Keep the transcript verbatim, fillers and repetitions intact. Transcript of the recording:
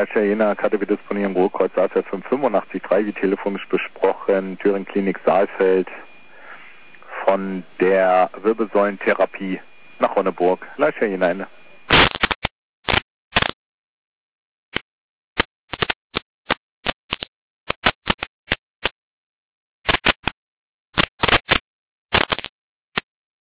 Gleicher Jena, K D W disponieren, Ruhrkreuz A F fünf fünfundachtzig drei, wie telefonisch besprochen, Thüringen Klinik Saalfeld von der Wirbelsäulentherapie nach Ronneburg. Gleicher Jena, Ende.